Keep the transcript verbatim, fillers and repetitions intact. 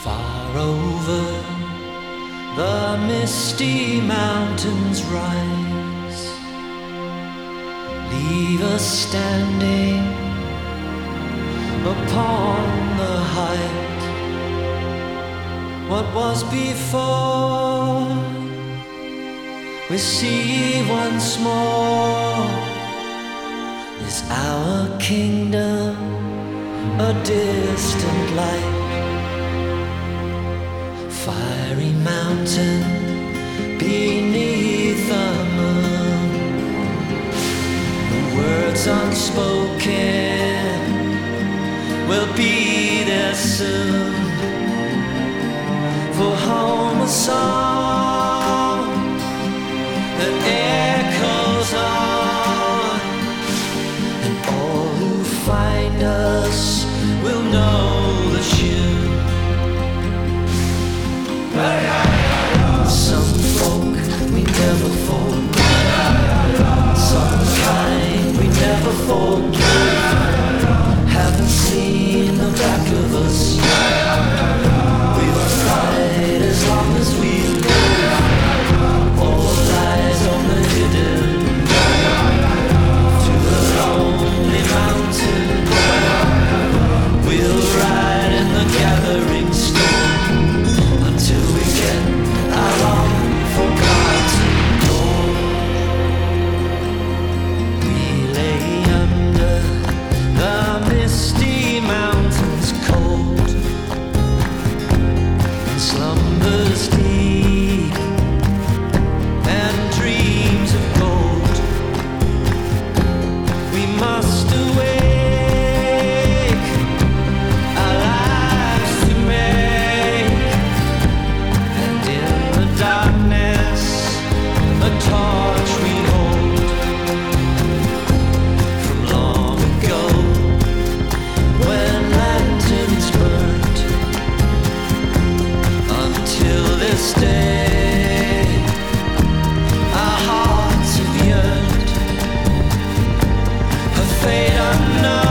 Far over the misty mountains rise, leave us standing upon the height. What was before, we see once more. Is our kingdom a distant light? Fiery mountain beneath the moon, the words unspoken will be there soon. For home a song that echoes on, and all who find us will know the tune. Some folk we never forget, some kind we never forget. Haven't seen the back of us yet. We'll fight as long as we live. All lies on the hidden to the lonely mountain. We'll ride in the gathering storm until we get our long-forgotten goal. We lay under the misty mountains cold, in slumbers deep and dreams of gold. We must awake, our lives to make, and in the darkness a torch we hold from long ago, when lanterns burnt. Until this day our hearts have yearned, a fate unknown.